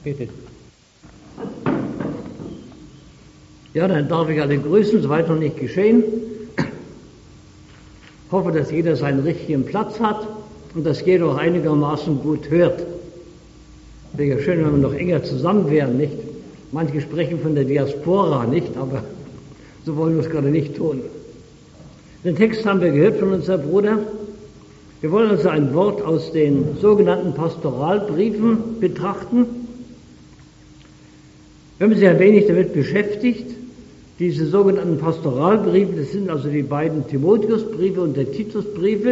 Bitte. Ja, dann darf ich alle grüßen, soweit noch nicht geschehen. Ich hoffe, dass jeder seinen richtigen Platz hat und dass jeder auch einigermaßen gut hört. Wäre ja schön, wenn wir noch enger zusammen wären, nicht? Manche sprechen von der Diaspora, nicht? Aber so wollen wir es gerade nicht tun. Den Text haben wir gehört von unserem Bruder. Wir wollen also ein Wort aus den sogenannten Pastoralbriefen betrachten. Wenn man sich ein wenig damit beschäftigt, diese sogenannten Pastoralbriefe, das sind also die beiden Timotheusbriefe und der Titusbrief.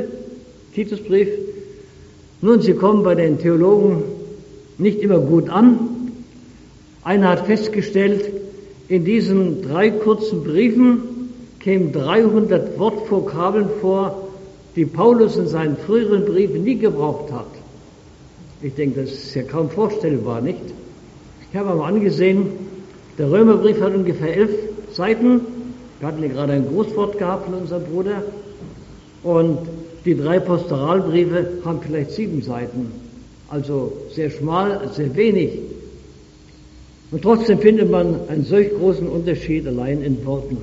Nun, sie kommen bei den Theologen nicht immer gut an. Einer hat festgestellt, in diesen 3 kurzen Briefen kämen 300 Wortvokabeln vor, die Paulus in seinen früheren Briefen nie gebraucht hat. Ich denke, das ist ja kaum vorstellbar, nicht? Ich habe mal angesehen, der Römerbrief hat ungefähr 11 Seiten. Wir hatten ja gerade ein Grußwort gehabt von unserem Bruder. Und die 3 Pastoralbriefe haben vielleicht 7 Seiten. Also sehr schmal, sehr wenig. Und trotzdem findet man einen solch großen Unterschied allein in Worten.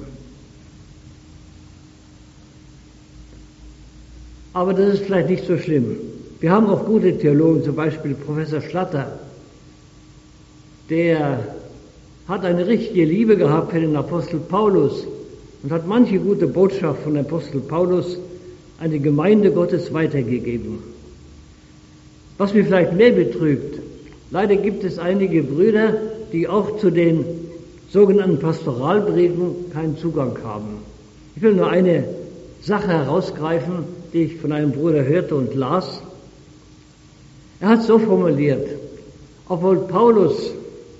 Aber das ist vielleicht nicht so schlimm. Wir haben auch gute Theologen, zum Beispiel Professor Schlatter. Der hat eine richtige Liebe gehabt für den Apostel Paulus und hat manche gute Botschaft von Apostel Paulus an die Gemeinde Gottes weitergegeben. Was mich vielleicht mehr betrübt, leider gibt es einige Brüder, die auch zu den sogenannten Pastoralbriefen keinen Zugang haben. Ich will nur eine Sache herausgreifen, die ich von einem Bruder hörte und las. Er hat so formuliert: Obwohl Paulus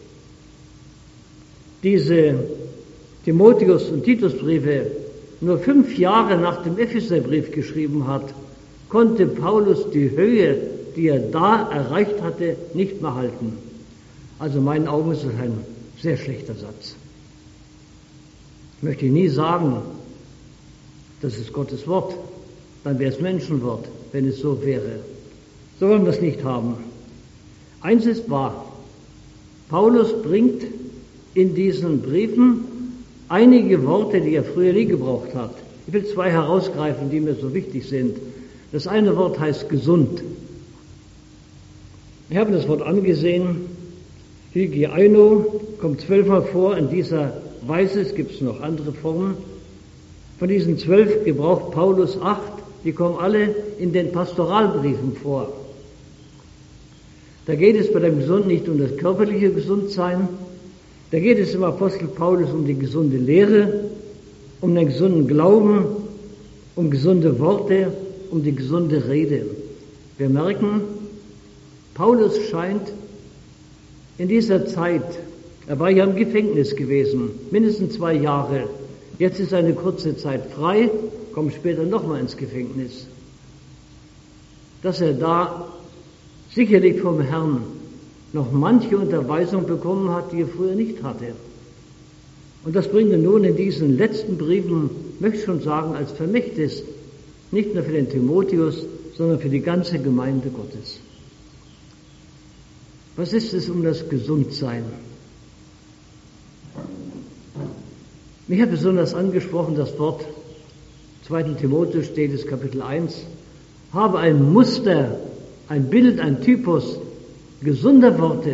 diese Timotheus- und Titusbriefe nur 5 Jahre nach dem Epheserbrief geschrieben hat, konnte Paulus die Höhe, die er da erreicht hatte, nicht mehr halten. Also in meinen Augen ist das ein sehr schlechter Satz. Ich möchte nie sagen, das ist Gottes Wort, dann wäre es Menschenwort, wenn es so wäre. So wollen wir es nicht haben. Eins ist wahr: Paulus bringt in diesen Briefen einige Worte, die er früher nie gebraucht hat. Ich will 2 herausgreifen, die mir so wichtig sind. Das eine Wort heißt gesund. Ich habe das Wort angesehen. Hygieino kommt 12-mal vor in dieser Weise. Es gibt noch andere Formen. Von diesen 12 gebraucht Paulus 8. Die kommen alle in den Pastoralbriefen vor. Da geht es bei dem Gesunden nicht um das körperliche Gesundsein. Da geht es im Apostel Paulus um die gesunde Lehre, um den gesunden Glauben, um gesunde Worte, um die gesunde Rede. Wir merken, Paulus scheint in dieser Zeit, er war ja im Gefängnis gewesen, mindestens 2 Jahre. Jetzt ist eine kurze Zeit frei, kommt später nochmal ins Gefängnis. Dass er da sicherlich vom Herrn noch manche Unterweisung bekommen hat, die er früher nicht hatte. Und das bringt er nun in diesen letzten Briefen, möchte ich schon sagen, als Vermächtnis, nicht nur für den Timotheus, sondern für die ganze Gemeinde Gottes. Was ist es um das Gesundsein? Mich hat besonders angesprochen das Wort, 2. Timotheus steht es, Kapitel 1, habe ein Muster, ein Bild, ein Typus gesunder Worte.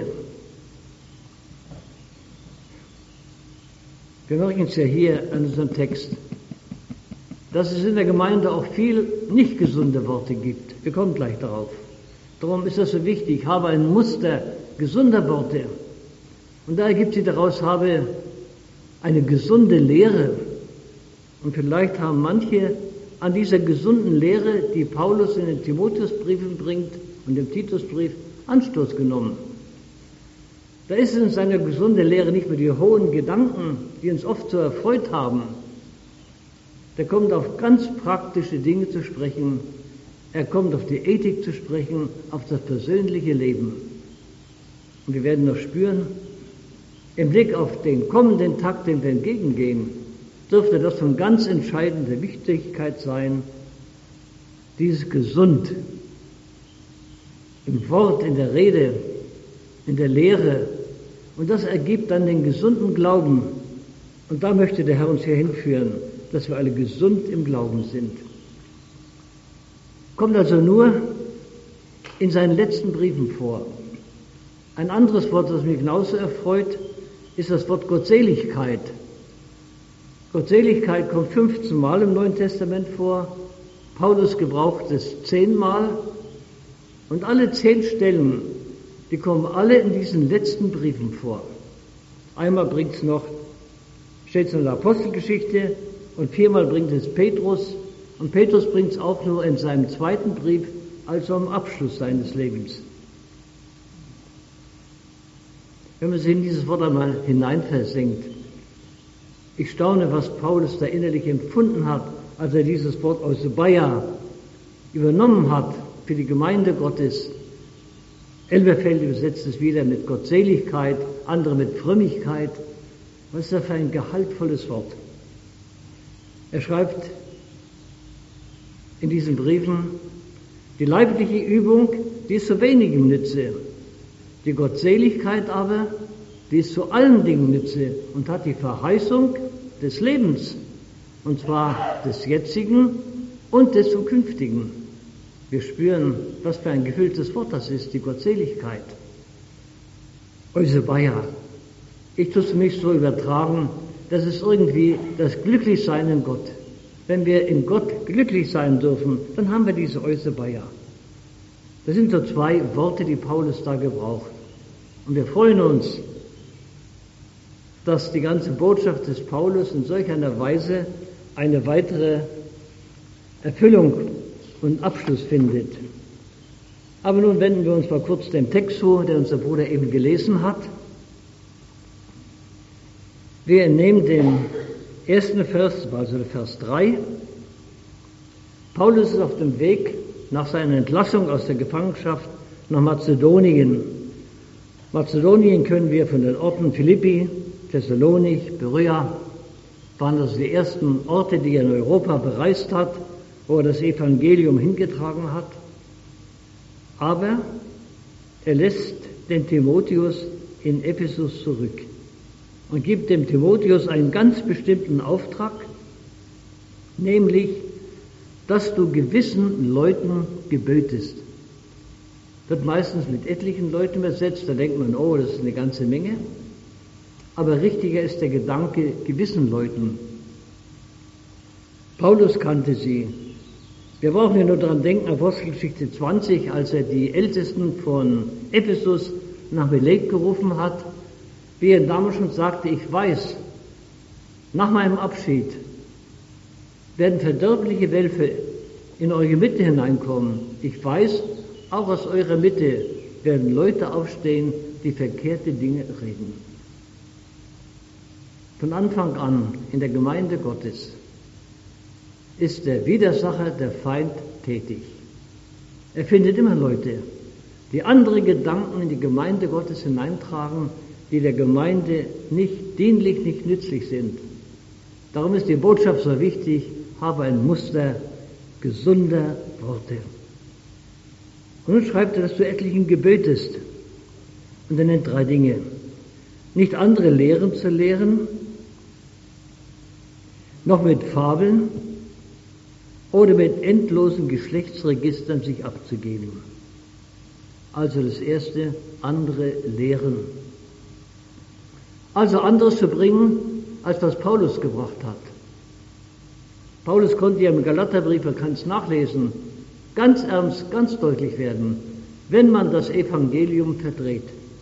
Wir merken es ja hier an unserem Text, dass es in der Gemeinde auch viel nicht gesunde Worte gibt. Wir kommen gleich darauf. Darum ist das so wichtig. Ich habe ein Muster gesunder Worte. Und da ergibt sich daraus, habe eine gesunde Lehre. Und vielleicht haben manche an dieser gesunden Lehre, die Paulus in den Timotheusbriefen bringt und im Titusbrief, Anstoß genommen. Da ist in seiner gesunden Lehre nicht mehr die hohen Gedanken, die uns oft so erfreut haben. Der kommt auf ganz praktische Dinge zu sprechen. Er kommt auf die Ethik zu sprechen, auf das persönliche Leben. Und wir werden noch spüren, im Blick auf den kommenden Tag, den wir entgegengehen, dürfte das von ganz entscheidender Wichtigkeit sein, dieses gesund im Wort, in der Rede, in der Lehre. Und das ergibt dann den gesunden Glauben. Und da möchte der Herr uns hier hinführen, dass wir alle gesund im Glauben sind. Kommt also nur in seinen letzten Briefen vor. Ein anderes Wort, das mich genauso erfreut, ist das Wort Gottseligkeit. Gottseligkeit kommt 15 Mal im Neuen Testament vor. Paulus gebraucht es 10 Mal. Und alle 10 Stellen, die kommen alle in diesen letzten Briefen vor. Einmal steht es in der Apostelgeschichte und 4-mal bringt es Petrus. Und Petrus bringt es auch nur in seinem 2. Brief, also am Abschluss seines Lebens. Wenn man sich in dieses Wort einmal hineinversenkt, ich staune, was Paulus da innerlich empfunden hat, als er dieses Wort Eusebeia übernommen hat für die Gemeinde Gottes. Elberfeld übersetzt es wieder mit Gottseligkeit, andere mit Frömmigkeit. Was ist das für ein gehaltvolles Wort? Er schreibt in diesen Briefen, die leibliche Übung, die ist zu wenigem Nütze. Die Gottseligkeit aber, die ist zu allen Dingen Nütze und hat die Verheißung des Lebens, und zwar des jetzigen und des zukünftigen. Wir spüren, was für ein gefülltes Wort das ist, die Gottseligkeit. Eusebeia. Ich tue es mich so übertragen, das ist irgendwie das Glücklichsein in Gott. Wenn wir in Gott glücklich sein dürfen, dann haben wir diese Eusebeia. Das sind so 2 Worte, die Paulus da gebraucht. Und wir freuen uns, dass die ganze Botschaft des Paulus in solch einer Weise eine weitere Erfüllung und Abschluss findet. Aber nun wenden wir uns mal kurz dem Text zu, der unser Bruder eben gelesen hat. Wir entnehmen den ersten Vers, also Vers 3. Paulus ist auf dem Weg nach seiner Entlassung aus der Gefangenschaft nach Mazedonien. Mazedonien können wir von den Orten Philippi, Thessalonik, Berea, waren also die ersten Orte, die er in Europa bereist hat, wo er das Evangelium hingetragen hat. Aber er lässt den Timotheus in Ephesus zurück und gibt dem Timotheus einen ganz bestimmten Auftrag, nämlich, dass du gewissen Leuten gebötest. Wird meistens mit etlichen Leuten übersetzt, da denkt man, oh, das ist eine ganze Menge. Aber richtiger ist der Gedanke, gewissen Leuten. Paulus kannte sie. Wir brauchen ja nur daran denken, Apostelgeschichte 20, als er die Ältesten von Ephesus nach Milet gerufen hat, wie er damals schon sagte, ich weiß, nach meinem Abschied werden verderbliche Wölfe in eure Mitte hineinkommen. Ich weiß, auch aus eurer Mitte werden Leute aufstehen, die verkehrte Dinge reden. Von Anfang an in der Gemeinde Gottes ist der Widersacher, der Feind, tätig. Er findet immer Leute, die andere Gedanken in die Gemeinde Gottes hineintragen, die der Gemeinde nicht dienlich, nicht nützlich sind. Darum ist die Botschaft so wichtig, habe ein Muster gesunder Worte. Und nun schreibt er, dass du etlichen gebötest. Und er nennt 3 Dinge. Nicht andere Lehren zu lehren, noch mit Fabeln oder mit endlosen Geschlechtsregistern sich abzugeben. Also das erste, andere Lehren. Also anderes zu bringen, als was Paulus gebracht hat. Paulus konnte ja im Galaterbrief, man kann es nachlesen, ganz ernst, ganz deutlich werden, wenn man das Evangelium verdreht.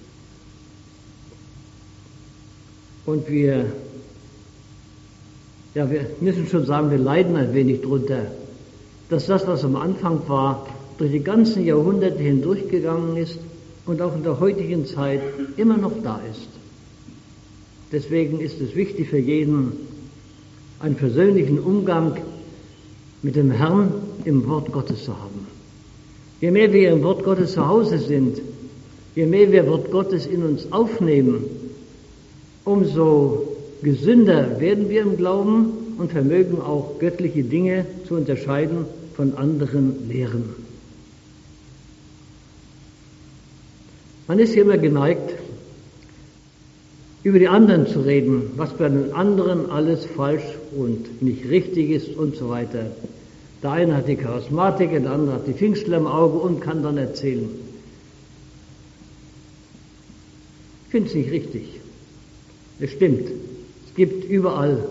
Und wir müssen schon sagen, wir leiden ein wenig drunter, dass das, was am Anfang war, durch die ganzen Jahrhunderte hindurchgegangen ist und auch in der heutigen Zeit immer noch da ist. Deswegen ist es wichtig für jeden, einen persönlichen Umgang mit dem Herrn im Wort Gottes zu haben. Je mehr wir im Wort Gottes zu Hause sind, je mehr wir Wort Gottes in uns aufnehmen, umso gesünder werden wir im Glauben und vermögen auch göttliche Dinge zu unterscheiden von anderen Lehren. Man ist hier immer geneigt, über die anderen zu reden, was bei den anderen alles falsch und nicht richtig ist und so weiter. Der eine hat die Charismatiker, der andere hat die Pfingstler im Auge und kann dann erzählen. Ich finde es nicht richtig. Es stimmt. Es gibt überall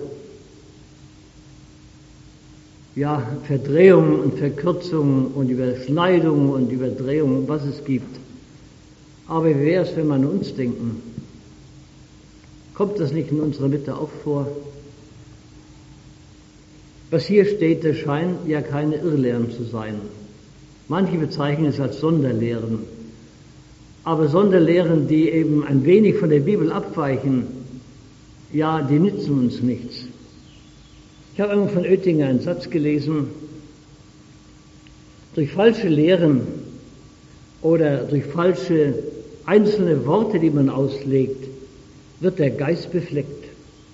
Verdrehungen und Verkürzungen und Überschneidungen und Überdrehungen, was es gibt. Aber wie wäre es, wenn wir an uns denken? Kommt das nicht in unserer Mitte auch vor? Was hier steht, das scheint ja keine Irrlehren zu sein. Manche bezeichnen es als Sonderlehren. Aber Sonderlehren, die eben ein wenig von der Bibel abweichen, die nützen uns nichts. Ich habe einmal von Oettinger einen Satz gelesen: Durch falsche Lehren oder durch falsche einzelne Worte, die man auslegt, wird der Geist befleckt.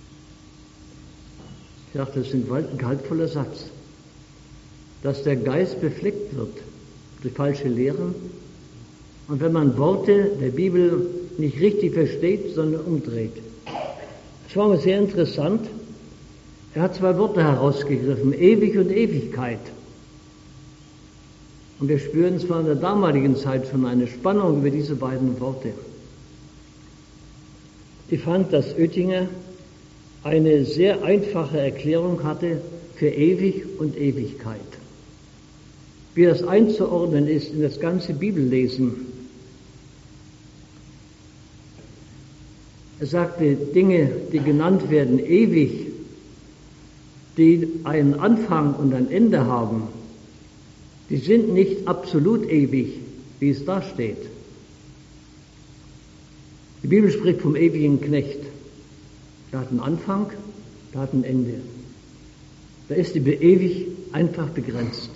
Ich dachte, das ist ein gehaltvoller Satz, dass der Geist befleckt wird durch falsche Lehren und wenn man Worte der Bibel nicht richtig versteht, sondern umdreht. Es war mir sehr interessant. Er hat zwei Worte herausgegriffen, ewig und Ewigkeit. Und wir spüren zwar in der damaligen Zeit schon eine Spannung über diese beiden Worte. Ich fand, dass Oettinger eine sehr einfache Erklärung hatte für ewig und Ewigkeit. Wie das einzuordnen ist in das ganze Bibellesen. Er sagte, Dinge, die genannt werden ewig, die einen Anfang und ein Ende haben, die sind nicht absolut ewig, wie es da steht. Die Bibel spricht vom ewigen Knecht. Der hat einen Anfang, der hat ein Ende. Da ist die ewig einfach begrenzt.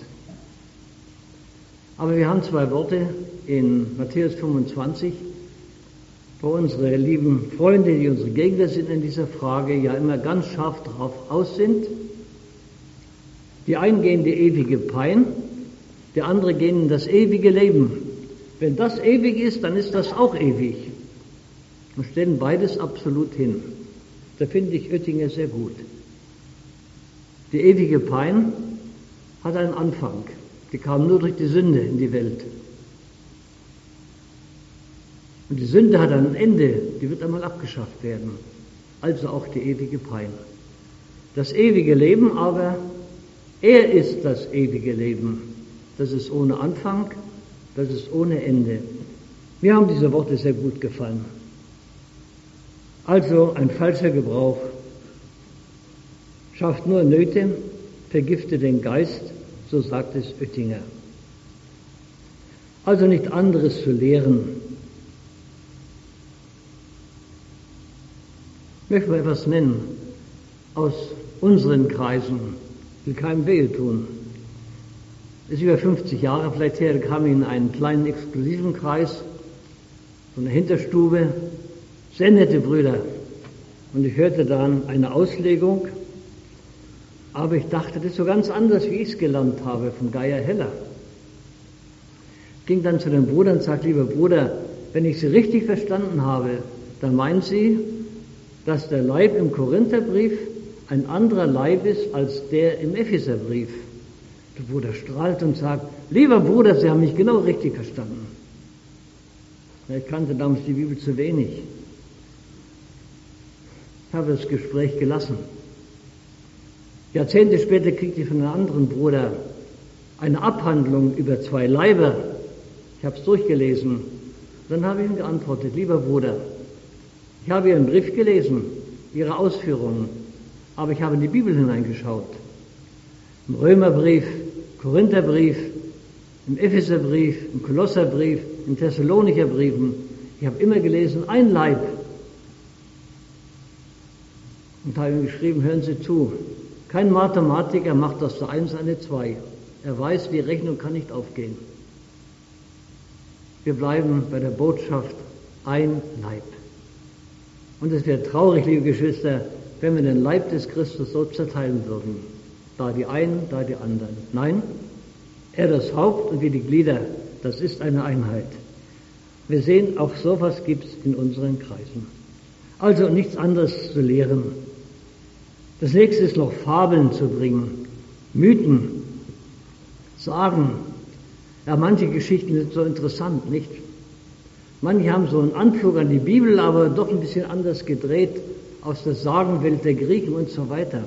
Aber wir haben zwei Worte in Matthäus 25, wo unsere lieben Freunde, die unsere Gegner sind in dieser Frage, ja immer ganz scharf darauf aus sind. Die einen gehen in die ewige Pein, die andere gehen in das ewige Leben. Wenn das ewig ist, dann ist das auch ewig. Und stellen beides absolut hin. Da finde ich Oettinger sehr gut. Die ewige Pein hat einen Anfang. Die kam nur durch die Sünde in die Welt. Und die Sünde hat ein Ende, die wird einmal abgeschafft werden. Also auch die ewige Pein. Das ewige Leben aber, er ist das ewige Leben. Das ist ohne Anfang, das ist ohne Ende. Mir haben diese Worte sehr gut gefallen. Also ein falscher Gebrauch schafft nur Nöte, vergiftet den Geist, so sagt es Oettinger. Also nicht anderes zu lehren. Ich möchte mal etwas nennen aus unseren Kreisen, will keinem wehe tun. Es ist über 50 Jahre vielleicht her, da kam ich in einen kleinen exklusiven Kreis, so eine Hinterstube, sehr nette Brüder. Und ich hörte dann eine Auslegung, aber ich dachte, das ist so ganz anders, wie ich es gelernt habe, von Geyer Heller. Ich ging dann zu dem Bruder und sagte, lieber Bruder, wenn ich Sie richtig verstanden habe, dann meinen Sie, dass der Leib im Korintherbrief ein anderer Leib ist als der im Epheserbrief. Der Bruder strahlt und sagt, lieber Bruder, Sie haben mich genau richtig verstanden. Ich kannte damals die Bibel zu wenig. Ich habe das Gespräch gelassen. Jahrzehnte später kriegte ich von einem anderen Bruder eine Abhandlung über zwei Leiber. Ich habe es durchgelesen. Dann habe ich ihm geantwortet, lieber Bruder, ich habe Ihren Brief gelesen, Ihre Ausführungen, aber ich habe in die Bibel hineingeschaut. Im Römerbrief, Korintherbrief, im Epheserbrief, im Kolosserbrief, im Thessalonicher Briefen. Ich habe immer gelesen, ein Leib. Und habe ihm geschrieben, hören Sie zu, kein Mathematiker macht aus der 1 eine 2. Er weiß, die Rechnung kann nicht aufgehen. Wir bleiben bei der Botschaft ein Leib. Und es wäre traurig, liebe Geschwister, wenn wir den Leib des Christus so zerteilen würden. Da die einen, da die anderen. Nein, er das Haupt und wir die Glieder, das ist eine Einheit. Wir sehen, auch sowas gibt es in unseren Kreisen. Also nichts anderes zu lehren. Das nächste ist noch Fabeln zu bringen, Mythen, Sagen. Ja, manche Geschichten sind so interessant, nicht? Manche haben so einen Anflug an die Bibel, aber doch ein bisschen anders gedreht aus der Sagenwelt der Griechen und so weiter.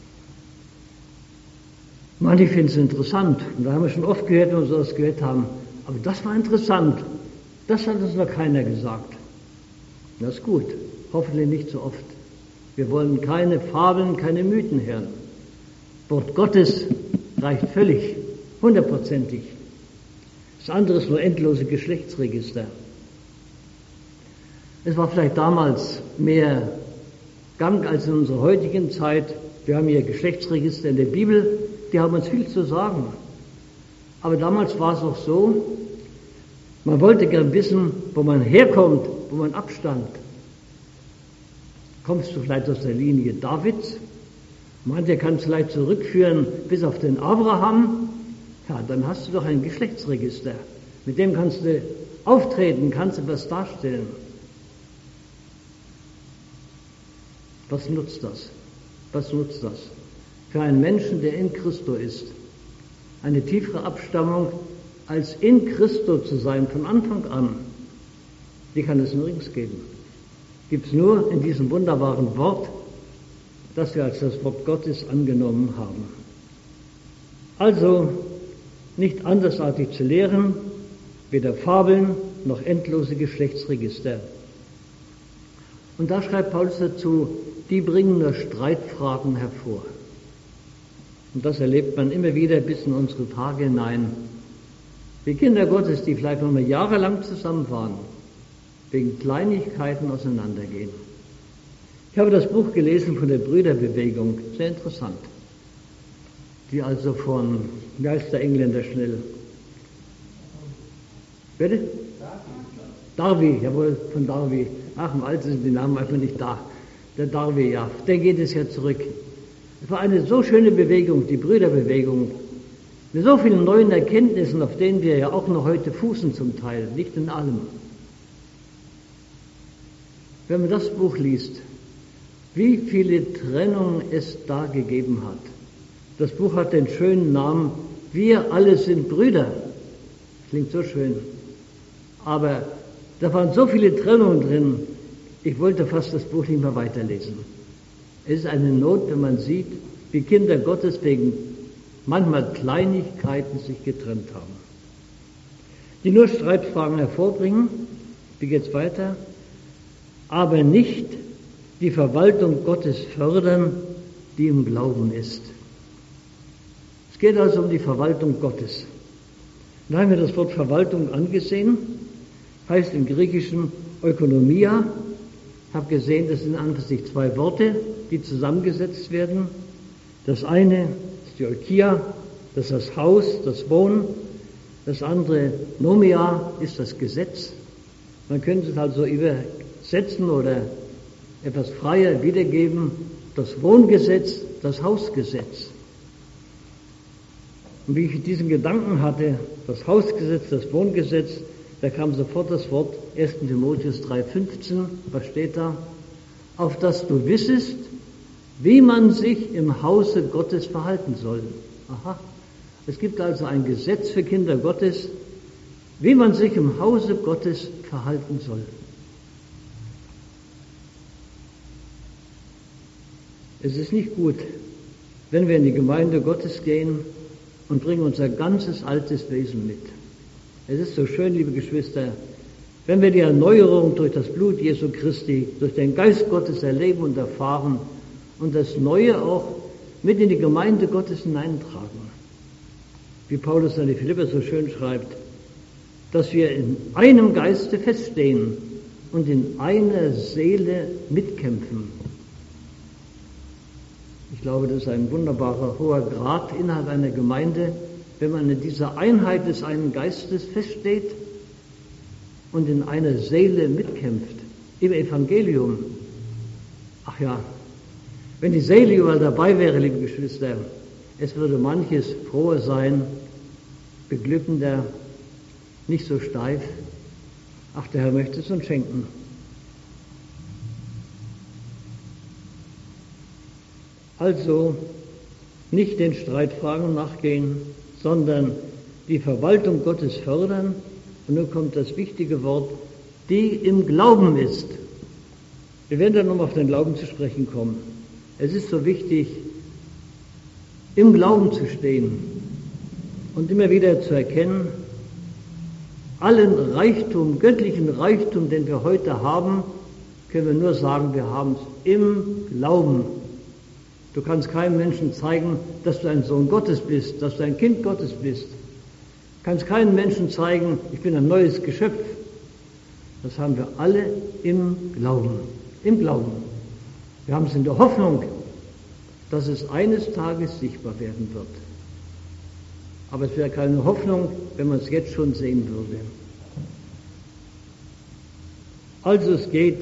Manche finden es interessant, und da haben wir schon oft gehört, wenn wir sowas gehört haben, aber das war interessant, das hat uns noch keiner gesagt. Das ist gut, hoffentlich nicht so oft. Wir wollen keine Fabeln, keine Mythen hören. Wort Gottes reicht völlig, 100%. Das andere ist nur endlose Geschlechtsregister. Es war vielleicht damals mehr Gang als in unserer heutigen Zeit. Wir haben hier Geschlechtsregister in der Bibel, die haben uns viel zu sagen. Aber damals war es auch so, man wollte gern wissen, wo man herkommt, wo man abstammt. Kommst du vielleicht aus der Linie Davids? Mancher kann es vielleicht zurückführen bis auf den Abraham. Ja, dann hast du doch ein Geschlechtsregister. Mit dem kannst du auftreten, kannst du was darstellen. Was nutzt das? Was nutzt das? Für einen Menschen, der in Christo ist, eine tiefere Abstammung als in Christo zu sein von Anfang an, die kann es nirgends geben. Gibt es nur in diesem wunderbaren Wort, das wir als das Wort Gottes angenommen haben. Also nicht andersartig zu lehren, weder Fabeln noch endlose Geschlechtsregister. Und da schreibt Paulus dazu, die bringen nur Streitfragen hervor. Und das erlebt man immer wieder bis in unsere Tage hinein. Die Kinder Gottes, die vielleicht noch mal jahrelang zusammen waren, wegen Kleinigkeiten auseinandergehen. Ich habe das Buch gelesen von der Brüderbewegung, sehr interessant. Die also von, wie heißt der Engländer schnell? Bitte? Darby, jawohl, von Darby. Ach, im Alter sind die Namen einfach nicht da. Der Darby, ja, der geht es ja zurück. Es war eine so schöne Bewegung, die Brüderbewegung, mit so vielen neuen Erkenntnissen, auf denen wir ja auch noch heute fußen zum Teil, nicht in allem. Wenn man das Buch liest, wie viele Trennungen es da gegeben hat. Das Buch hat den schönen Namen, wir alle sind Brüder. Klingt so schön. Aber da waren so viele Trennungen drin, ich wollte fast das Buch nicht mehr weiterlesen. Es ist eine Not, wenn man sieht, wie Kinder Gottes wegen manchmal Kleinigkeiten sich getrennt haben. Die nur Streitfragen hervorbringen, wie geht's weiter? Aber nicht die Verwaltung Gottes fördern, die im Glauben ist. Es geht also um die Verwaltung Gottes. Da haben wir das Wort Verwaltung angesehen, heißt im Griechischen Ökonomia. Ich habe gesehen, das sind an und für sich zwei Worte, die zusammengesetzt werden. Das eine ist die Oikia, das ist das Haus, das Wohnen. Das andere, Nomia, ist das Gesetz. Man könnte es also übersetzen oder etwas freier wiedergeben, das Wohngesetz, das Hausgesetz. Und wie ich diesen Gedanken hatte, das Hausgesetz, das Wohngesetz, da kam sofort das Wort 1. Timotheus 3,15, was steht da? Auf dass du wissest, wie man sich im Hause Gottes verhalten soll. Aha, es gibt also ein Gesetz für Kinder Gottes, wie man sich im Hause Gottes verhalten soll. Es ist nicht gut, wenn wir in die Gemeinde Gottes gehen und bringen unser ganzes altes Wesen mit. Es ist so schön, liebe Geschwister, wenn wir die Erneuerung durch das Blut Jesu Christi, durch den Geist Gottes erleben und erfahren und das Neue auch mit in die Gemeinde Gottes hineintragen. Wie Paulus an die Philipper so schön schreibt, dass wir in einem Geiste feststehen und in einer Seele mitkämpfen. Ich glaube, das ist ein wunderbarer, hoher Grad innerhalb einer Gemeinde, wenn man in dieser Einheit des einen Geistes feststeht und in einer Seele mitkämpft, im Evangelium. Ach ja, wenn die Seele überall dabei wäre, liebe Geschwister, es würde manches froher sein, beglückender, nicht so steif. Ach, der Herr möchte es uns schenken. Also nicht den Streitfragen nachgehen, sondern die Verwaltung Gottes fördern. Und nun kommt das wichtige Wort, die im Glauben ist. Wir werden dann nochmal auf den Glauben zu sprechen kommen. Es ist so wichtig, im Glauben zu stehen und immer wieder zu erkennen, allen Reichtum, göttlichen Reichtum, den wir heute haben, können wir nur sagen, wir haben es im Glauben. Du kannst keinem Menschen zeigen, dass du ein Sohn Gottes bist, dass du ein Kind Gottes bist. Du kannst keinem Menschen zeigen, ich bin ein neues Geschöpf. Das haben wir alle im Glauben. Im Glauben. Wir haben es in der Hoffnung, dass es eines Tages sichtbar werden wird. Aber es wäre keine Hoffnung, wenn man es jetzt schon sehen würde. Also es geht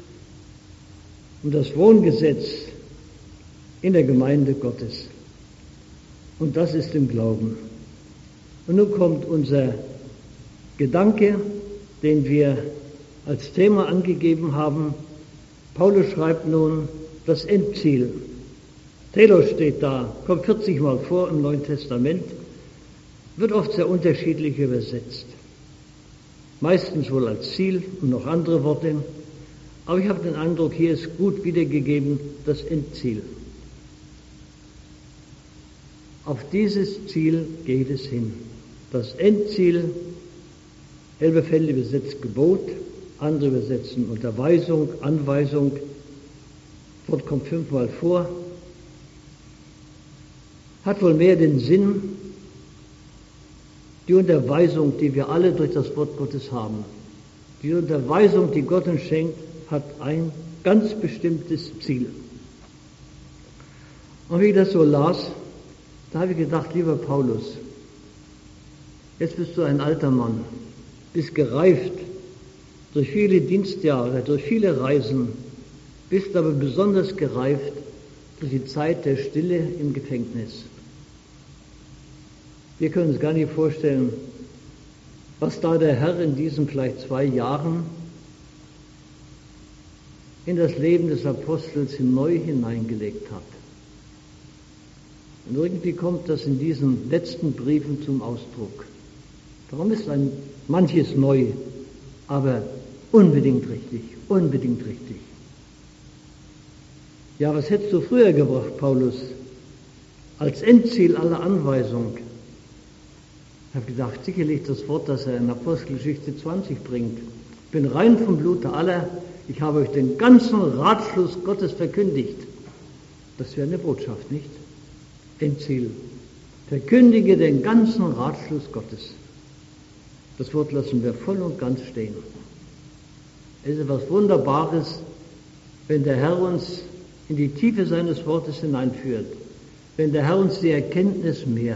um das Wohngesetz in der Gemeinde Gottes. Und das ist im Glauben. Und nun kommt unser Gedanke, den wir als Thema angegeben haben. Paulus schreibt nun das Endziel. Telos steht da, kommt 40 Mal vor im Neuen Testament, wird oft sehr unterschiedlich übersetzt. Meistens wohl als Ziel und noch andere Worte. Aber ich habe den Eindruck, hier ist gut wiedergegeben das Endziel. Auf dieses Ziel geht es hin. Das Endziel, Elberfelder übersetzt Gebot, andere übersetzen Unterweisung, Anweisung. Das Wort kommt 5-mal vor. Hat wohl mehr den Sinn, die Unterweisung, die wir alle durch das Wort Gottes haben. Die Unterweisung, die Gott uns schenkt, hat ein ganz bestimmtes Ziel. Und wie ich das so las, da habe ich gedacht, lieber Paulus, jetzt bist du ein alter Mann, bist gereift durch viele Dienstjahre, durch viele Reisen, bist aber besonders gereift durch die Zeit der Stille im Gefängnis. Wir können uns gar nicht vorstellen, was da der Herr in diesen vielleicht 2 Jahren in das Leben des Apostels neu hineingelegt hat. Und irgendwie kommt das in diesen letzten Briefen zum Ausdruck. Darum ist manches neu, aber unbedingt richtig, unbedingt richtig. Ja, was hättest du früher gebracht, Paulus, als Endziel aller Anweisung? Ich habe gedacht, sicherlich das Wort, das er in Apostelgeschichte 20 bringt. Ich bin rein vom Blute aller, ich habe euch den ganzen Ratschluss Gottes verkündigt. Das wäre eine Botschaft, nicht? Endziel. Verkündige den ganzen Ratschluss Gottes. Das Wort lassen wir voll und ganz stehen. Es ist etwas Wunderbares, wenn der Herr uns in die Tiefe seines Wortes hineinführt, wenn der Herr uns die Erkenntnis mehrt.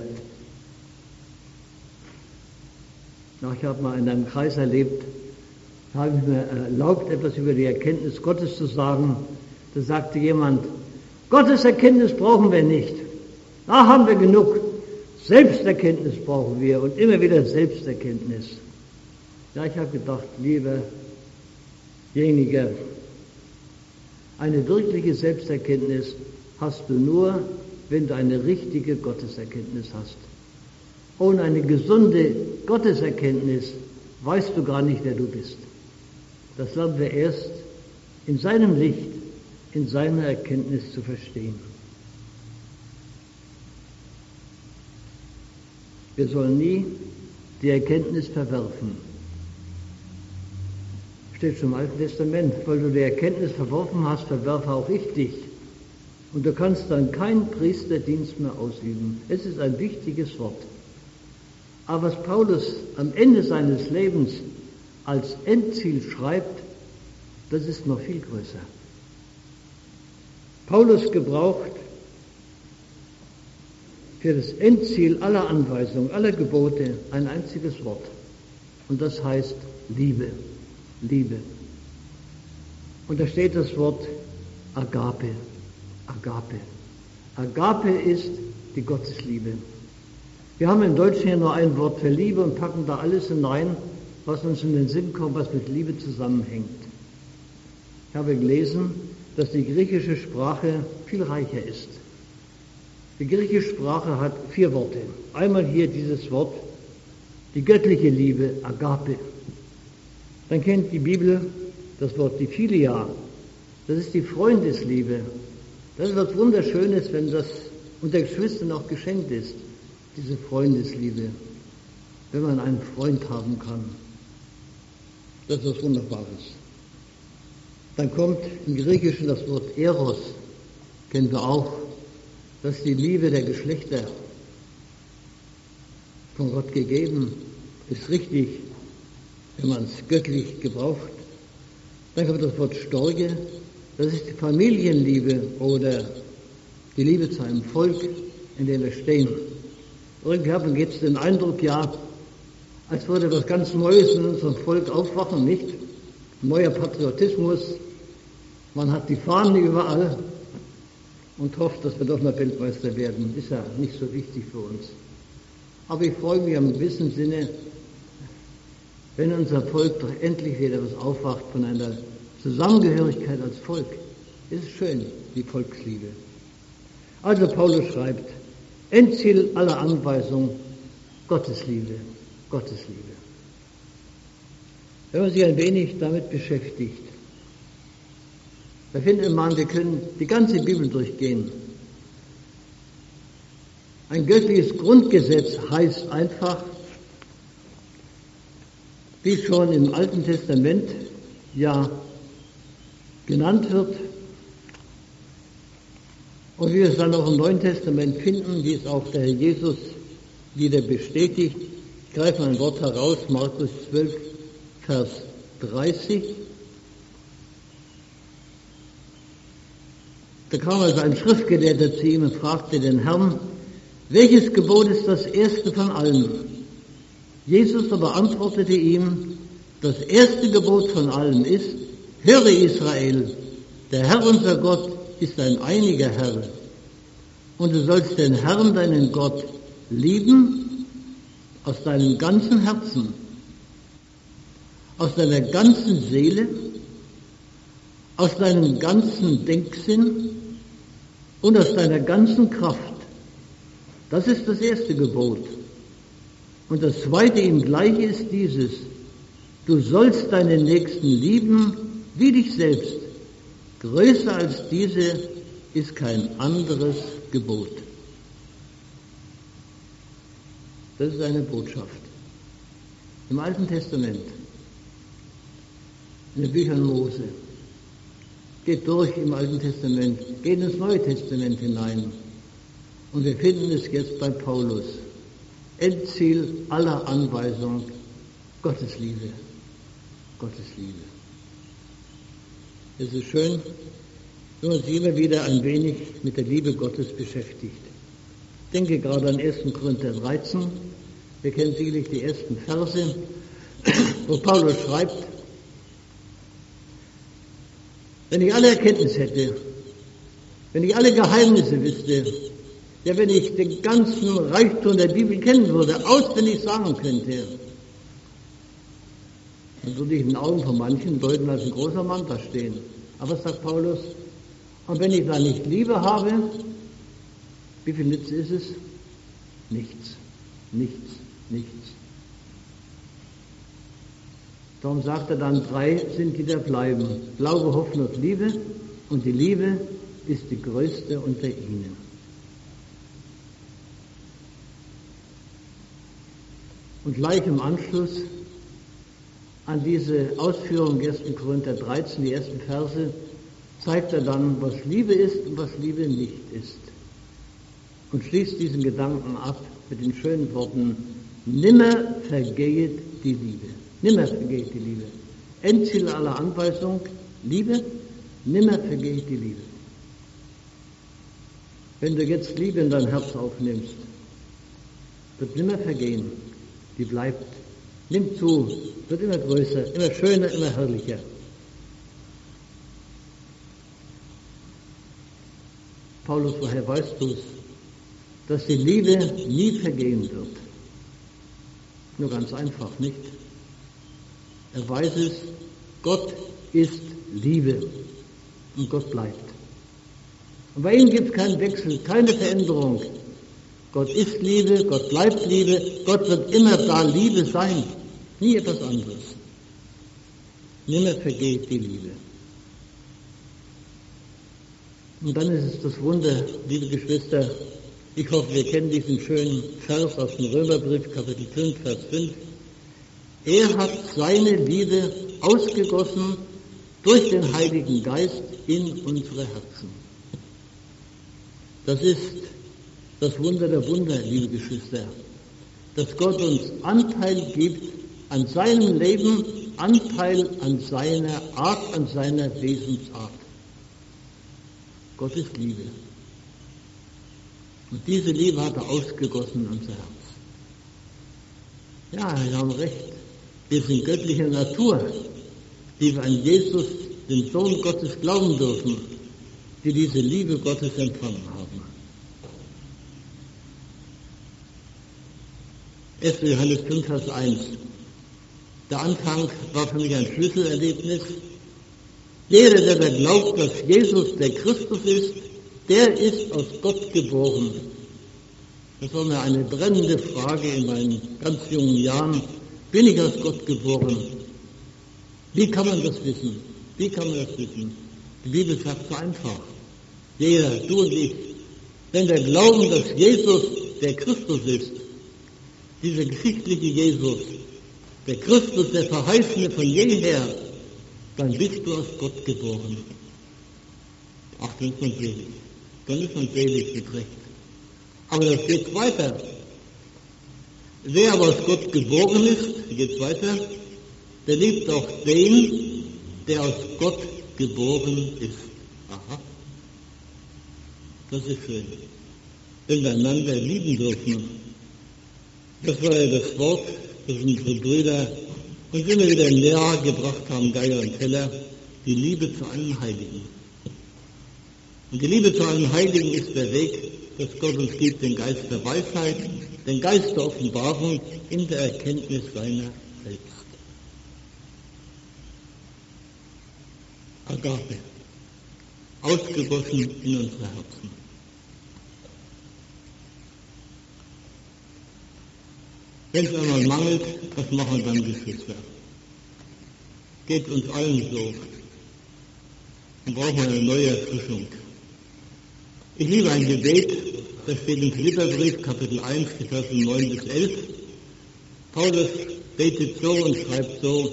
Ich habe mal in einem Kreis erlebt, da habe ich mir erlaubt, etwas über die Erkenntnis Gottes zu sagen. Da sagte jemand, Gottes Erkenntnis brauchen wir nicht. Da haben wir genug. Selbsterkenntnis brauchen wir und immer wieder Selbsterkenntnis. Ja, ich habe gedacht, lieber jeniger, eine wirkliche Selbsterkenntnis hast du nur, wenn du eine richtige Gotteserkenntnis hast. Ohne eine gesunde Gotteserkenntnis weißt du gar nicht, wer du bist. Das lernen wir erst in seinem Licht, in seiner Erkenntnis zu verstehen. Wir sollen nie die Erkenntnis verwerfen. Steht schon im Alten Testament, weil du die Erkenntnis verworfen hast, verwerfe auch ich dich. Und du kannst dann keinen Priesterdienst mehr ausüben. Es ist ein wichtiges Wort. Aber was Paulus am Ende seines Lebens als Endziel schreibt, das ist noch viel größer. Paulus gebraucht für das Endziel aller Anweisungen, aller Gebote ein einziges Wort. Und das heißt Liebe. Liebe. Und da steht das Wort Agape. Agape. Agape ist die Gottesliebe. Wir haben im Deutschen hier nur ein Wort für Liebe und packen da alles hinein, was uns in den Sinn kommt, was mit Liebe zusammenhängt. Ich habe gelesen, dass die griechische Sprache viel reicher ist. Die griechische Sprache hat 4 Worte. Einmal hier dieses Wort, die göttliche Liebe, Agape. Dann kennt die Bibel das Wort die Philia, das ist die Freundesliebe. Das ist was Wunderschönes, wenn das unter Geschwistern auch geschenkt ist, diese Freundesliebe, wenn man einen Freund haben kann. Das ist was Wunderbares. Dann kommt im Griechischen das Wort Eros, kennen wir auch. Das ist die Liebe der Geschlechter, von Gott gegeben, ist richtig, wenn man es göttlich gebraucht. Dann kommt das Wort Storge, das ist die Familienliebe oder die Liebe zu einem Volk, in dem wir stehen. Irgendwie haben wir jetzt den Eindruck, ja, als würde etwas ganz Neues in unserem Volk aufwachen, nicht? Neuer Patriotismus, man hat die Fahnen überall und hofft, dass wir doch mal Weltmeister werden. Ist ja nicht so wichtig für uns. Aber ich freue mich im gewissen Sinne, wenn unser Volk doch endlich wieder was aufwacht von einer Zusammengehörigkeit als Volk. Ist schön, die Volksliebe. Also Paulus schreibt, Endziel aller Anweisung, Gottesliebe, Gottesliebe. Wenn man sich ein wenig damit beschäftigt, da findet man, wir können die ganze Bibel durchgehen. Ein göttliches Grundgesetz heißt einfach, wie schon im Alten Testament ja genannt wird und wie wir es dann auch im Neuen Testament finden, wie es auch der Herr Jesus wieder bestätigt. Ich greife mal ein Wort heraus, Markus 12, Vers 30. Da kam also ein Schriftgelehrter zu ihm und fragte den Herrn, welches Gebot ist das erste von allen? Jesus aber antwortete ihm, das erste Gebot von allen ist, höre Israel, der Herr unser Gott ist ein einiger Herr. Und du sollst den Herrn, deinen Gott, lieben aus deinem ganzen Herzen, aus deiner ganzen Seele, aus deinem ganzen Denksinn und aus deiner ganzen Kraft. Das ist das erste Gebot. Und das zweite ihm gleiche ist dieses, du sollst deinen Nächsten lieben wie dich selbst. Größer als diese ist kein anderes Gebot. Das ist eine Botschaft. Im Alten Testament, in den Büchern Mose, geht durch im Alten Testament, geht ins Neue Testament hinein. Und wir finden es jetzt bei Paulus. Endziel aller Anweisung, Gottesliebe. Gottesliebe. Es ist schön, wenn man sich immer wieder ein wenig mit der Liebe Gottes beschäftigt. Ich denke gerade an 1. Korinther 13. Wir kennen sicherlich die ersten Verse, wo Paulus schreibt, wenn ich alle Erkenntnis hätte, wenn ich alle Geheimnisse wüsste, ja, wenn ich den ganzen Reichtum der Bibel kennen würde, auswendig sagen könnte, dann würde ich in den Augen von manchen deuten als ein großer Mann da stehen. Aber sagt Paulus, und wenn ich da nicht Liebe habe, wie viel nützt ist es? Nichts, nichts, nichts. Darum sagt er dann, 3 sind, die da bleiben. Glaube, Hoffnung und Liebe. Und die Liebe ist die größte unter ihnen. Und gleich im Anschluss an diese Ausführung 1. Korinther 13, die ersten Verse, zeigt er dann, was Liebe ist und was Liebe nicht ist. Und schließt diesen Gedanken ab mit den schönen Worten, nimmer vergehet die Liebe. Nimmer vergeht die Liebe. Endziel aller Anweisung, Liebe, nimmer vergeht die Liebe. Wenn du jetzt Liebe in dein Herz aufnimmst, wird nimmer vergehen, die bleibt, nimmt zu, wird immer größer, immer schöner, immer herrlicher. Paulus, woher weißt du es, dass die Liebe nie vergehen wird? Nur ganz einfach, nicht? Er weiß es, Gott ist Liebe und Gott bleibt. Und bei ihm gibt es keinen Wechsel, keine Veränderung. Gott ist Liebe, Gott bleibt Liebe, Gott wird immer da Liebe sein, nie etwas anderes. Nimmer vergeht die Liebe. Und dann ist es das Wunder, liebe Geschwister, ich hoffe, wir kennen diesen schönen Vers aus dem Römerbrief, Kapitel 5, Vers 5. Er hat seine Liebe ausgegossen durch den Heiligen Geist in unsere Herzen. Das ist das Wunder der Wunder, liebe Geschwister, dass Gott uns Anteil gibt an seinem Leben, Anteil an seiner Art, an seiner Wesensart. Gott ist Liebe. Und diese Liebe hat er ausgegossen in unser Herz. Ja, Sie haben recht. Wir sind göttlicher Natur, die wir an Jesus, den Sohn Gottes, glauben dürfen, die diese Liebe Gottes empfangen haben. 1. Johannes 5, Vers 1. Der Anfang war für mich ein Schlüsselerlebnis. Jeder, der da glaubt, dass Jesus der Christus ist, der ist aus Gott geboren. Das war mir eine brennende Frage in meinen ganz jungen Jahren. Bin ich aus Gott geboren? Wie kann man das wissen? Wie kann man das wissen? Die Bibel sagt so einfach. Jeder, du und ich, wenn wir glauben, dass Jesus der Christus ist, dieser geschichtliche Jesus, der Christus, der Verheißene von jeher, dann bist du aus Gott geboren. Ach, dann ist man selig. Dann ist man selig gekriegt. Aber das geht weiter. Wer aber aus Gott geboren ist, wie geht's weiter, der liebt auch den, der aus Gott geboren ist. Aha. Das ist schön. Wenn wir einander lieben dürfen. Das war ja das Wort, das unsere Brüder uns immer wieder näher gebracht haben, Geier und Heller, die Liebe zu allen Heiligen. Und die Liebe zu allen Heiligen ist der Weg, dass Gott uns gibt, den Geist der Weisheit, den Geist der Offenbarung in der Erkenntnis seiner selbst. Agape, ausgegossen in unsere Herzen. Wenn es einmal mangelt, was machen wir dann, Geschwister? Geht uns allen so. Dann brauchen wir eine neue Erfrischung. Ich liebe ein Gebet, das steht im Philipperbrief, Kapitel 1, die Verse 9 bis 11. Paulus betet so und schreibt so: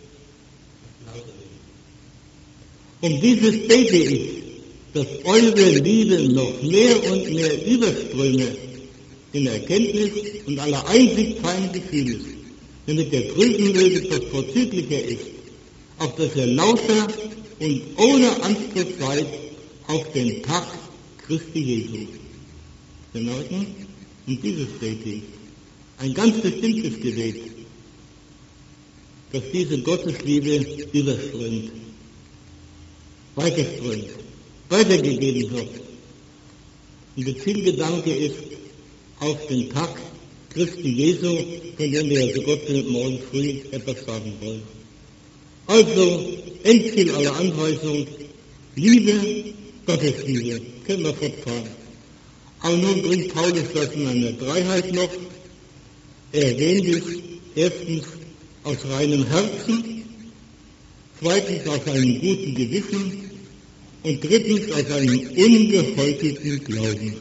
Um dieses bete ich, dass eure Liebe noch mehr und mehr überströme in Erkenntnis und aller Einsicht feinen Gefühls, damit ihr prüfen möget, was vorzüglicher ist, auf dass ihr lauter und ohne Anspruch seid auf den Tag Christi Jesu. Bemerken? Und dieses bete ich. Ein ganz bestimmtes Gebet, dass diese Gottesliebe überströmt, weiterströmt, weitergegeben wird. Und der Zielgedanke ist, auf den Tag Christi Jesu, von dem wir ja so Gott morgen früh etwas sagen wollen. Also, Endziel aller Anweisung, Liebe, Gottesliebe, können wir fortfahren. Aber nun bringt Paulus das in einer Dreiheit noch. Er erwähnt es erstens aus reinem Herzen, zweitens aus einem guten Gewissen und drittens aus einem ungeheuchelten Glauben.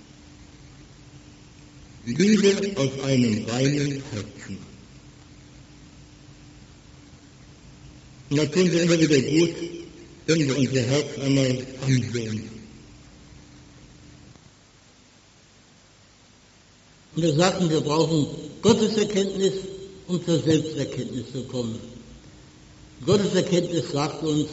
Liebe aus einem reinen Herzen. Und da tun wir immer wieder gut, wenn wir unser Herz einmal ansehen. Und wir sagten, wir brauchen Gotteserkenntnis, um zur Selbsterkenntnis zu kommen. Gotteserkenntnis sagt uns,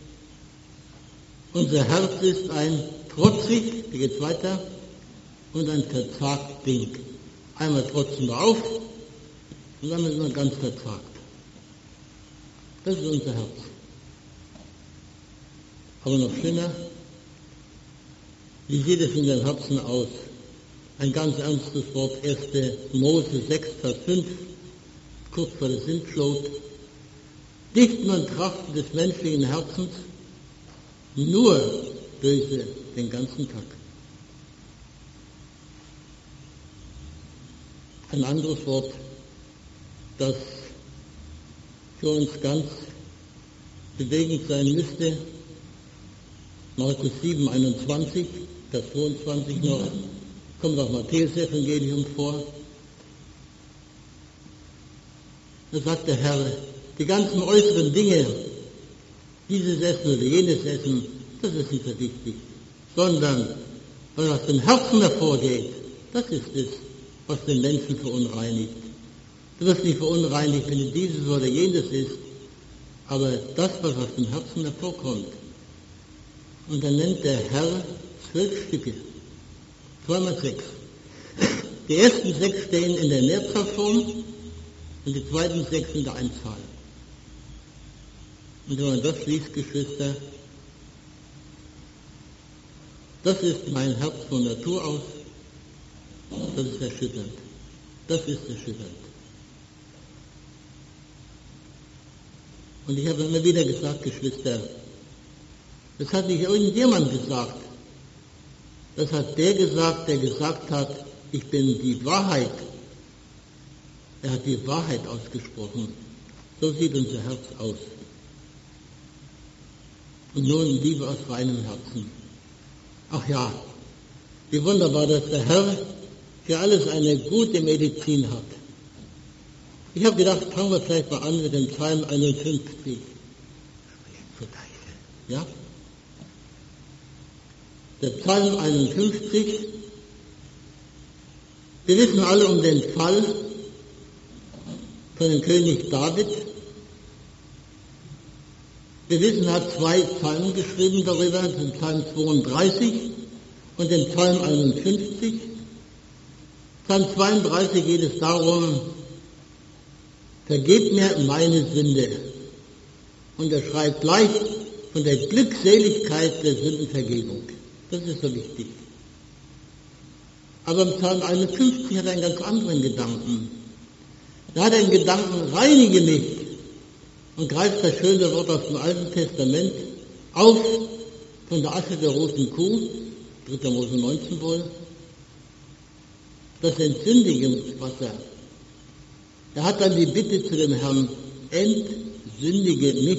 unser Herz ist ein trotzig, wie geht's weiter, und ein verzagt Ding. Einmal trotzen wir auf und dann ist man ganz verzagt. Das ist unser Herz. Aber noch schöner, wie sieht es in den Herzen aus? Ein ganz ernstes Wort, 1. Mose 6, Vers 5, kurz vor der Sintflut. Dichten und Trachten des menschlichen Herzens nur böse den ganzen Tag. Ein anderes Wort, das für uns ganz bewegend sein müsste, Markus 7, 21, Vers 22 noch, kommt auch Matthäus-Evangelium vor. Da sagt der Herr, die ganzen äußeren Dinge, dieses Essen oder jenes Essen, das ist nicht so wichtig, sondern was aus dem Herzen hervorgeht, das ist es, was den Menschen verunreinigt. Du wirst nicht verunreinigt, wenn du dieses oder jenes isst, aber das, was aus dem Herzen hervorkommt. Und dann nennt der Herr 12 Stücke, 2 mal 6. Die ersten 6 stehen in der Mehrzahlform und die zweiten 6 in der Einzahl. Und wenn man das liest, Geschwister, das ist mein Herz von Natur aus, das ist erschütternd. Das ist erschütternd. Und ich habe immer wieder gesagt, Geschwister, das hat nicht irgendjemand gesagt. Das hat der gesagt hat, ich bin die Wahrheit. Er hat die Wahrheit ausgesprochen. So sieht unser Herz aus. Und nur in Liebe aus reinem Herzen. Ach ja, wie wunderbar, dass der Herr für alles eine gute Medizin hat. Ich habe gedacht, fangen wir vielleicht mal an mit dem Psalm 51. Ja? Der Psalm 51, wir wissen alle um den Fall von dem König David. Wir wissen, er hat 2 Psalmen geschrieben darüber, den Psalm 32 und den Psalm 51. Psalm 32 geht es darum, vergebt mir meine Sünde. Und er schreibt gleich von der Glückseligkeit der Sündenvergebung. Das ist so wichtig. Aber im Psalm 51 hat er einen ganz anderen Gedanken. Da hat er einen Gedanken, reinige mich, und greift das schöne Wort aus dem Alten Testament auf von der Asche der roten Kuh, 3. Mose 19 wohl, das Entsündigungswasser. Er hat dann die Bitte zu dem Herrn, entsündige mich,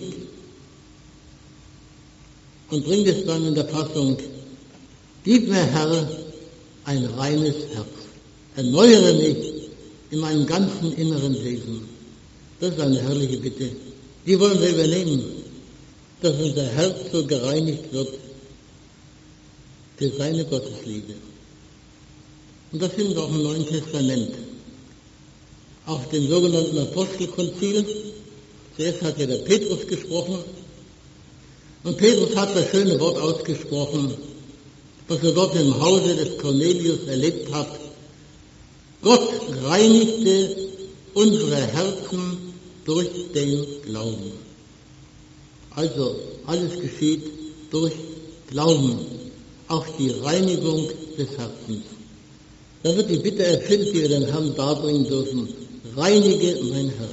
und bringt es dann in der Fassung, gib mir, Herr, ein reines Herz, erneuere mich in meinem ganzen inneren Wesen. Das ist eine herrliche Bitte. Die wollen wir übernehmen, dass unser Herz so gereinigt wird für seine Gottesliebe. Und das finden wir auch im Neuen Testament. Auf dem sogenannten Apostelkonzil, zuerst hat ja der Petrus gesprochen, und Petrus hat das schöne Wort ausgesprochen, was er dort im Hause des Cornelius erlebt hat. Gott reinigte unsere Herzen durch den Glauben. Also alles geschieht durch Glauben, auch die Reinigung des Herzens. Da wird die Bitte erfüllt, die wir dem Herrn darbringen dürfen. Reinige mein Herz.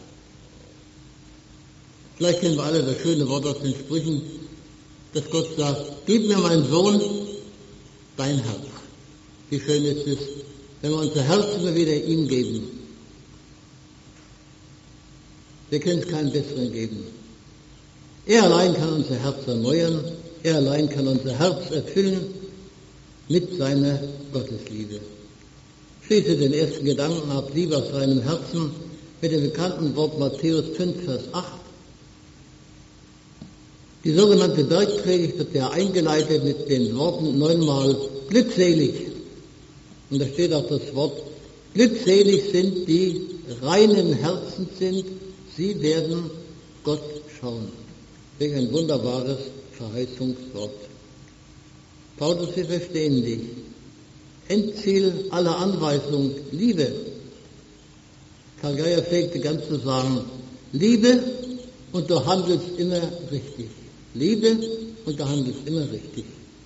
Vielleicht kennen wir alle das schöne Wort aus den Sprüchen, dass Gott sagt, gib mir, mein Sohn, dein Herz. Wie schön ist es, wenn wir unser Herz immer wieder ihm geben. Wir können es keinen besseren geben. Er allein kann unser Herz erneuern, er allein kann unser Herz erfüllen mit seiner Gottesliebe. Schließe den ersten Gedanken ab, Liebe aus reinem Herzen, mit dem bekannten Wort Matthäus 5, Vers 8. Die sogenannte Bergpredigt wird ja eingeleitet mit den Worten 9-mal glückselig. Und da steht auch das Wort, glückselig sind die reinen Herzen sind, sie werden Gott schauen. Welch ein wunderbares Verheißungswort. Paulus, wir verstehen dich. Endziel aller Anweisung, Liebe. Karl Geier pflegte ganz zu sagen, Liebe und du handelst immer richtig. Liebe und du handelst immer richtig.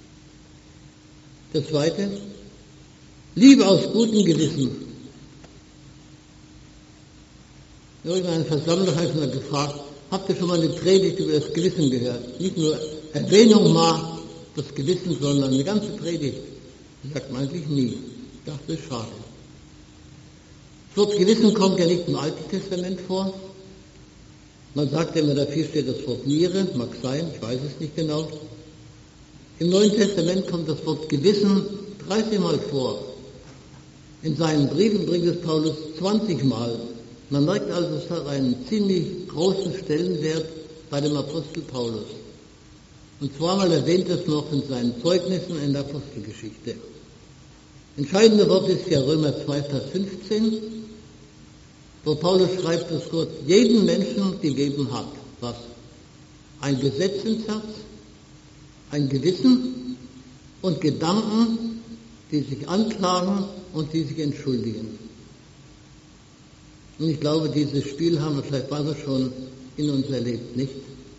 Das Zweite, Liebe aus gutem Gewissen. Irgendein Versammler hat mal gefragt, habt ihr schon mal eine Predigt über das Gewissen gehört? Nicht nur Erwähnung mal das Gewissen, sondern eine ganze Predigt. Das sagt man eigentlich nie. Das ist schade. Das Wort Gewissen kommt ja nicht im Alten Testament vor. Man sagt immer, dafür steht das Wort Niere, mag sein, ich weiß es nicht genau. Im Neuen Testament kommt das Wort Gewissen 30 Mal vor. In seinen Briefen bringt es Paulus 20 Mal. Man merkt also, es hat einen ziemlich großen Stellenwert bei dem Apostel Paulus. Und zweimal erwähnt es noch in seinen Zeugnissen in der Apostelgeschichte. Entscheidende Wort ist ja Römer 2, Vers 15, wo Paulus schreibt, dass Gott jedem Menschen gegeben hat. Was? Ein Gesetz ins Herz, ein Gewissen und Gedanken, die sich anklagen und die sich entschuldigen. Und ich glaube, dieses Spiel haben wir vielleicht beide schon in uns erlebt, nicht?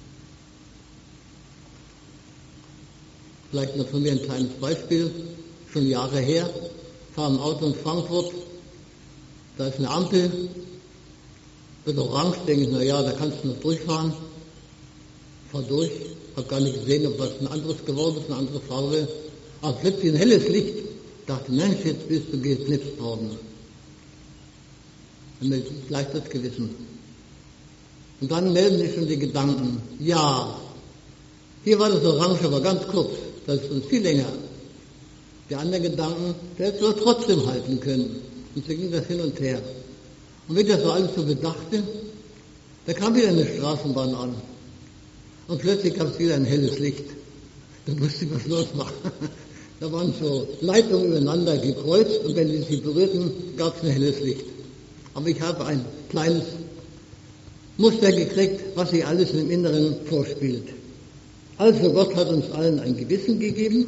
Vielleicht noch von mir ein kleines Beispiel, schon Jahre her, fahre im Auto in Frankfurt, da ist eine Ampel, wird orange, denke ich, naja, da kannst du noch durchfahren, fahr durch, habe gar nicht gesehen, ob was ein anderes geworden ist, eine andere Farbe, aber plötzlich ein helles Licht, dachte, Mensch, jetzt bist du geknipst worden. Dann meldet sich gleich das Gewissen. Und dann melden sich schon die Gedanken, ja, hier war das orange, aber ganz kurz, das ist uns viel länger. Die anderen Gedanken, der hätte es trotzdem halten können. Und so ging das hin und her. Und wenn ich das so alles so bedachte, da kam wieder eine Straßenbahn an. Und plötzlich gab es wieder ein helles Licht. Da musste ich was losmachen. Da waren so Leitungen übereinander gekreuzt und wenn die sich berührten, gab es ein helles Licht. Aber ich habe ein kleines Muster gekriegt, was sich alles im Inneren vorspielt. Also Gott hat uns allen ein Gewissen gegeben,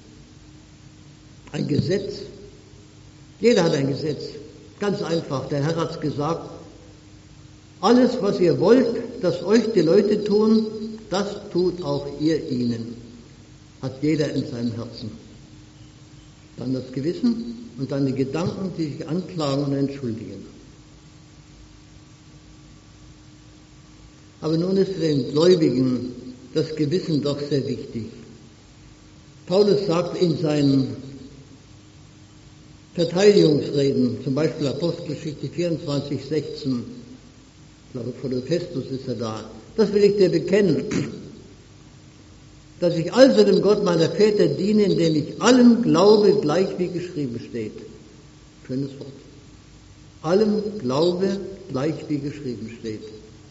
ein Gesetz. Jeder hat ein Gesetz. Ganz einfach. Der Herr hat es gesagt. Alles, was ihr wollt, dass euch die Leute tun, das tut auch ihr ihnen. Hat jeder in seinem Herzen. Dann das Gewissen und dann die Gedanken, die sich anklagen und entschuldigen. Aber nun ist für den Gläubigen das Gewissen doch sehr wichtig. Paulus sagt in seinen Verteidigungsreden, zum Beispiel Apostelgeschichte 24, 16, ich glaube vor dem Festus ist er da, das will ich dir bekennen, dass ich also dem Gott meiner Väter diene, indem ich allem glaube, gleich wie geschrieben steht. Schönes Wort. Allem Glaube, gleich wie geschrieben steht.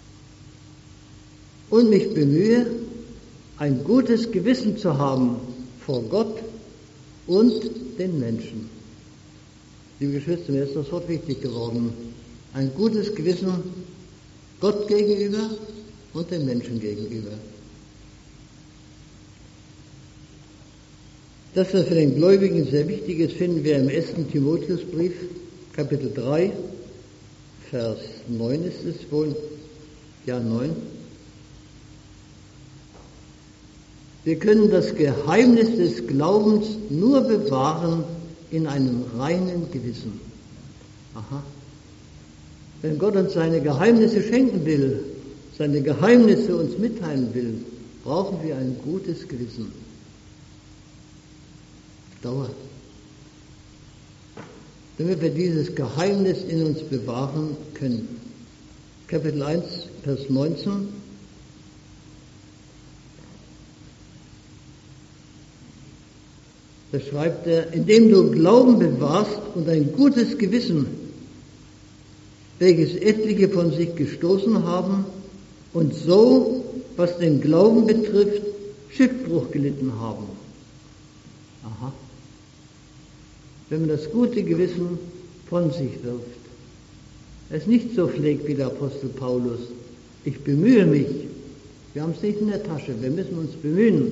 Und mich bemühe, ein gutes Gewissen zu haben vor Gott und den Menschen. Liebe Geschwister, mir ist das Wort wichtig geworden. Ein gutes Gewissen Gott gegenüber und den Menschen gegenüber. Dass das für den Gläubigen sehr wichtig ist, finden wir im 1. Timotheusbrief, Kapitel 3, Vers 9 ist es wohl, ja 9. Wir können das Geheimnis des Glaubens nur bewahren in einem reinen Gewissen. Aha. Wenn Gott uns seine Geheimnisse schenken will, seine Geheimnisse uns mitteilen will, brauchen wir ein gutes Gewissen. Dauert. Damit wir dieses Geheimnis in uns bewahren können. Kapitel 1, Vers 19. Da schreibt er, indem du Glauben bewahrst und ein gutes Gewissen, welches etliche von sich gestoßen haben und so, was den Glauben betrifft, Schiffbruch gelitten haben. Aha. Wenn man das gute Gewissen von sich wirft, es nicht so pflegt wie der Apostel Paulus, ich bemühe mich, wir haben es nicht in der Tasche, wir müssen uns bemühen,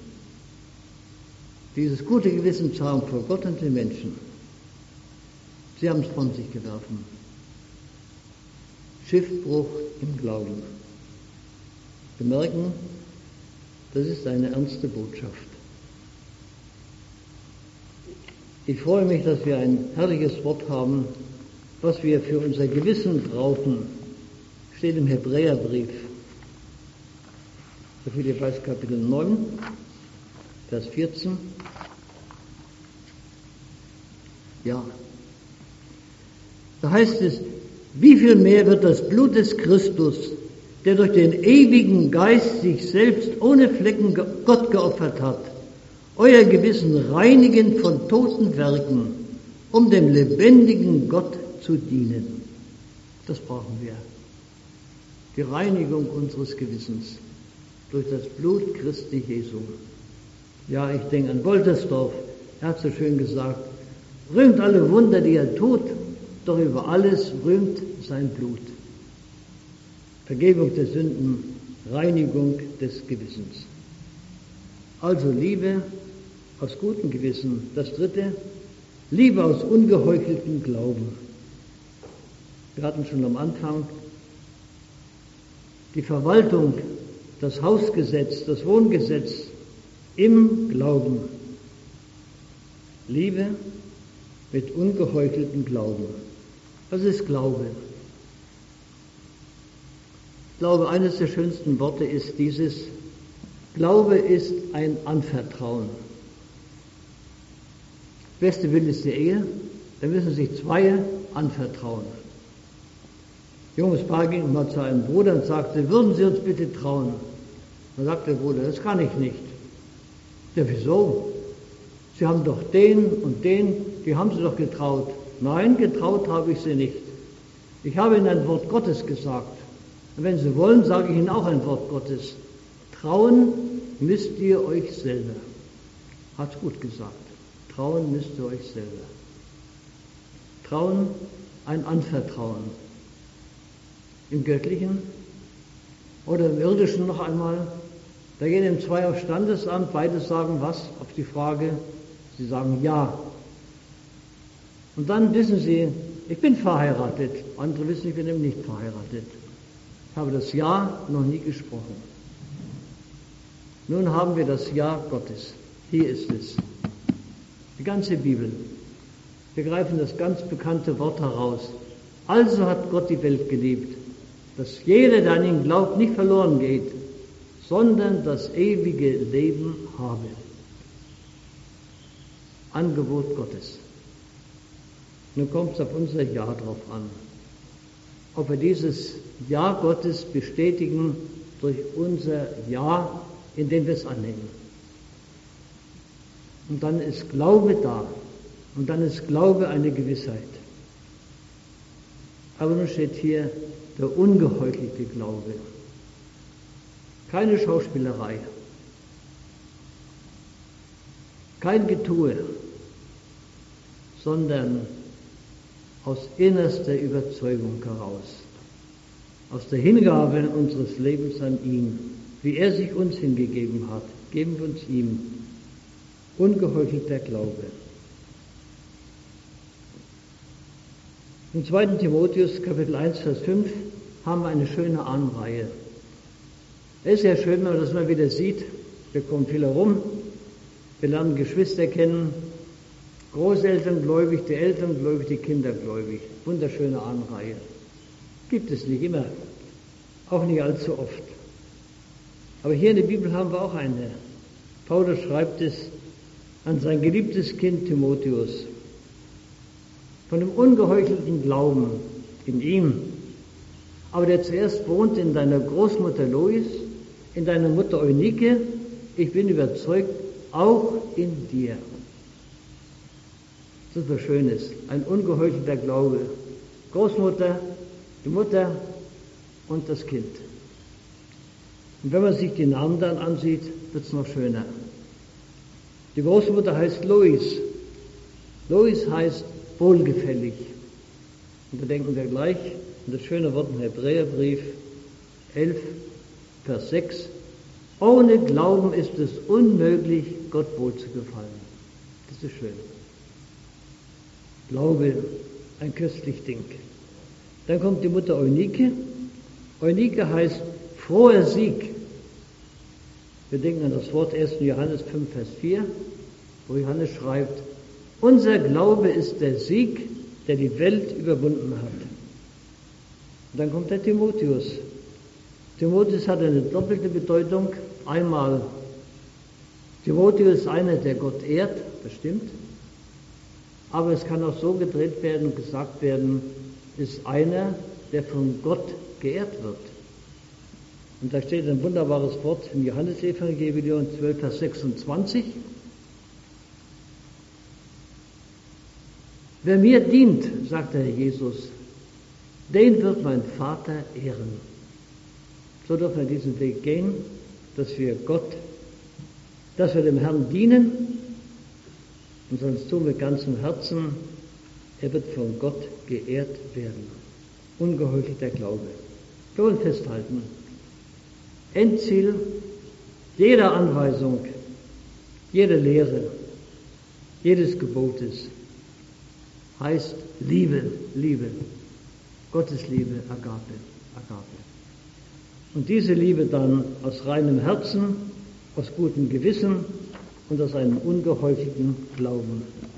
dieses gute Gewissen zu haben vor Gott und den Menschen. Sie haben es von sich geworfen. Schiffbruch im Glauben. Wir merken, das ist eine ernste Botschaft. Ich freue mich, dass wir ein herrliches Wort haben, was wir für unser Gewissen brauchen. Steht im Hebräerbrief, soviel ich weiß, Kapitel 9, Vers 14. Ja, da heißt es, wie viel mehr wird das Blut des Christus, der durch den ewigen Geist sich selbst ohne Flecken Gott geopfert hat, euer Gewissen reinigen von toten Werken, um dem lebendigen Gott zu dienen. Das brauchen wir. Die Reinigung unseres Gewissens durch das Blut Christi Jesu. Ja, ich denke an Woltersdorf. Er hat so schön gesagt, rühmt alle Wunder, die er tut, doch über alles rühmt sein Blut. Vergebung der Sünden, Reinigung des Gewissens. Also Liebe aus gutem Gewissen. Das dritte, Liebe aus ungeheucheltem Glauben. Wir hatten schon am Anfang die Verwaltung, das Hausgesetz, das Wohngesetz im Glauben. Liebe mit ungeheucheltem Glauben. Was ist Glaube? Ich glaube, eines der schönsten Worte ist dieses: Glaube ist ein Anvertrauen. Das beste Bild ist die Ehe, da müssen sich zwei anvertrauen. Ein junges Paar ging mal zu einem Bruder und sagte, würden Sie uns bitte trauen? Dann sagte der Bruder, das kann ich nicht. Ja, wieso? Sie haben doch den und den, die haben Sie doch getraut. Nein, getraut habe ich Sie nicht. Ich habe Ihnen ein Wort Gottes gesagt. Und wenn Sie wollen, sage ich Ihnen auch ein Wort Gottes. Trauen müsst ihr euch selber. Hat's gut gesagt. Trauen müsst ihr euch selber. Trauen, ein Anvertrauen. Im Göttlichen oder im Irdischen noch einmal. Da gehen eben zwei aufs Standesamt, beide sagen was auf die Frage. Sie sagen ja. Und dann wissen sie, ich bin verheiratet. Andere wissen, ich bin eben nicht verheiratet. Ich habe das Ja noch nie gesprochen. Nun haben wir das Ja Gottes. Hier ist es. Die ganze Bibel. Wir greifen das ganz bekannte Wort heraus. Also hat Gott die Welt geliebt, dass jeder, der an ihn glaubt, nicht verloren geht, sondern das ewige Leben habe. Angebot Gottes. Nun kommt es auf unser Ja drauf an. Ob wir dieses Ja Gottes bestätigen durch unser Ja, indem wir es annehmen. Und dann ist Glaube da. Und dann ist Glaube eine Gewissheit. Aber nun steht hier der ungeheuchelte Glaube. Keine Schauspielerei. Kein Getue, sondern aus innerster Überzeugung heraus. Aus der Hingabe unseres Lebens an ihn, wie er sich uns hingegeben hat, geben wir uns ihm. Ungeheuchelter Glaube. Im 2. Timotheus, Kapitel 1, Vers 5, haben wir eine schöne Anreihe. Es ist ja schön, wenn man das mal wieder sieht. Wir kommen viel herum, wir lernen Geschwister kennen, Großeltern gläubig, die Eltern gläubig, die Kinder gläubig. Wunderschöne Anreihe. Gibt es nicht immer, auch nicht allzu oft. Aber hier in der Bibel haben wir auch eine. Paulus schreibt es an sein geliebtes Kind Timotheus. Von dem ungeheuchelten Glauben in ihm, aber der zuerst wohnt in deiner Großmutter Lois, in deiner Mutter Eunike, ich bin überzeugt, auch in dir. Das ist was Schönes, ein ungeheuchelter Glaube. Großmutter, die Mutter und das Kind. Und wenn man sich die Namen dann ansieht, wird es noch schöner. Die Großmutter heißt Lois. Lois heißt wohlgefällig. Und da denken wir gleich an das schöne Wort im Hebräerbrief 11, Vers 6. Ohne Glauben ist es unmöglich, Gott wohlzugefallen. Das ist schön. Glaube, ein köstlich Ding. Dann kommt die Mutter Eunike. Eunike heißt froher Sieg. Wir denken an das Wort 1. Johannes 5, Vers 4, wo Johannes schreibt, unser Glaube ist der Sieg, der die Welt überwunden hat. Und dann kommt der Timotheus. Timotheus hat eine doppelte Bedeutung. einmal, Timotheus ist einer, der Gott ehrt, das stimmt, aber es kann auch so gedreht werden und gesagt werden, ist einer, der von Gott geehrt wird. Und da steht ein wunderbares Wort im Johannesevangelium 12, Vers 26. Wer mir dient, sagt der Herr Jesus, den wird mein Vater ehren. So dürfen wir diesen Weg gehen, dass wir dem Herrn dienen und sonst tun mit ganzem Herzen. Er wird von Gott geehrt werden. Ungeheuchelter Glaube. Wir wollen festhalten. Endziel jeder Anweisung, jeder Lehre, jedes Gebotes heißt Liebe, Liebe. Gottes Liebe, Agape, Agape. Und diese Liebe dann aus reinem Herzen, aus gutem Gewissen und aus einem ungeheuchelten Glauben.